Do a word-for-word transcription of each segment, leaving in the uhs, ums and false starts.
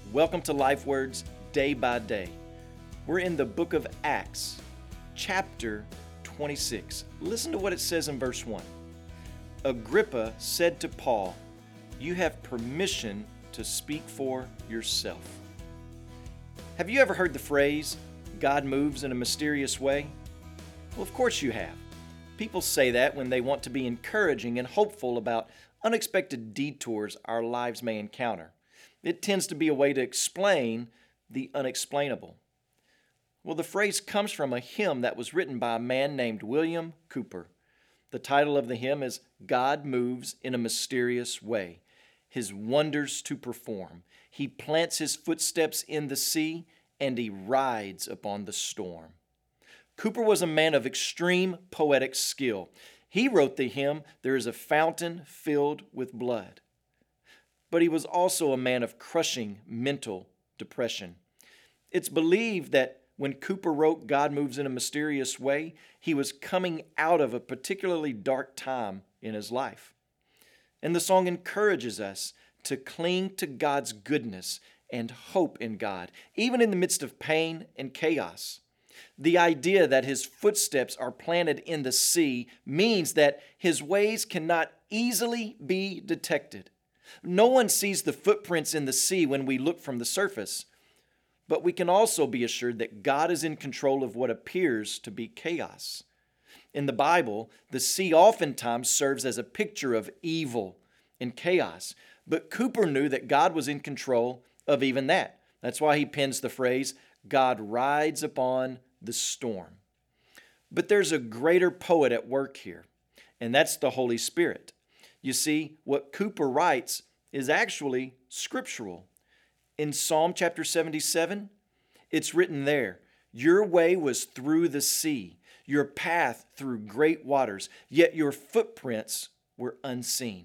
Welcome to Life Words Day by Day. We're in the book of Acts, chapter twenty-six. Listen to what it says in verse one. Agrippa said to Paul, "You have permission to speak for yourself." Have you ever heard the phrase, "God moves in a mysterious way"? Well, of course you have. People say that when they want to be encouraging and hopeful about unexpected detours our lives may encounter. It tends to be a way to explain the unexplainable. Well, the phrase comes from a hymn that was written by a man named William Cowper. The title of the hymn is "God Moves in a Mysterious Way, His Wonders to Perform. He plants His footsteps in the sea, and He rides upon the storm." Cowper was a man of extreme poetic skill. He wrote the hymn, "There is a fountain filled with blood." But he was also a man of crushing mental depression. It's believed that when Cowper wrote "God Moves in a Mysterious Way," he was coming out of a particularly dark time in his life. And the song encourages us to cling to God's goodness and hope in God, even in the midst of pain and chaos. The idea that His footsteps are planted in the sea means that His ways cannot easily be detected. No one sees the footprints in the sea when we look from the surface, but we can also be assured that God is in control of what appears to be chaos. In the Bible, the sea oftentimes serves as a picture of evil and chaos, but Cowper knew that God was in control of even that. That's why he pens the phrase, "God rides upon the storm." But there's a greater poet at work here, and that's the Holy Spirit. You see, what Cowper writes is actually scriptural. In Psalm chapter seventy-seven, it's written there, "Your way was through the sea, your path through great waters, yet your footprints were unseen."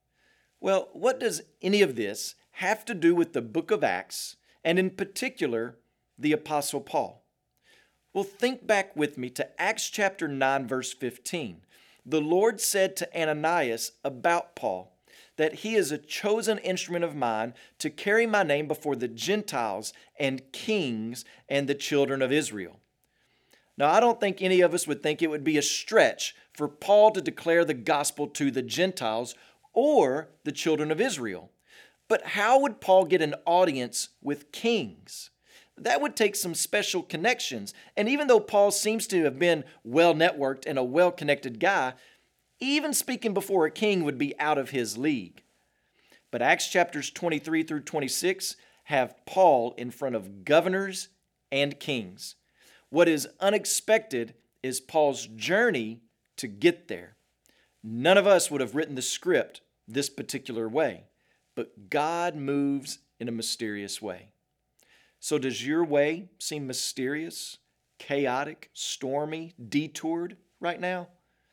Well, what does any of this have to do with the book of Acts, and in particular, the Apostle Paul? Well, think back with me to Acts chapter nine, verse fifteen. The Lord said to Ananias about Paul that he is a chosen instrument of mine to carry my name before the Gentiles and kings and the children of Israel. Now, I don't think any of us would think it would be a stretch for Paul to declare the gospel to the Gentiles or the children of Israel. But how would Paul get an audience with kings? That would take some special connections. And even though Paul seems to have been well-networked and a well-connected guy, even speaking before a king would be out of his league. But Acts chapters twenty-three through twenty-six have Paul in front of governors and kings. What is unexpected is Paul's journey to get there. None of us would have written the script this particular way, but God moves in a mysterious way. So does your way seem mysterious, chaotic, stormy, detoured right now?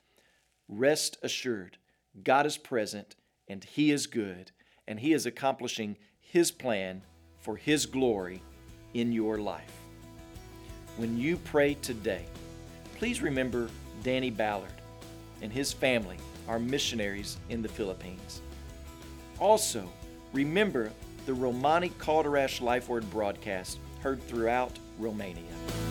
Rest assured, God is present and He is good, and He is accomplishing His plan for His glory in your life. When you pray today, please remember Danny Ballard and his family, our missionaries in the Philippines. Also, remember the Romani Calderash Life Word broadcast heard throughout Romania.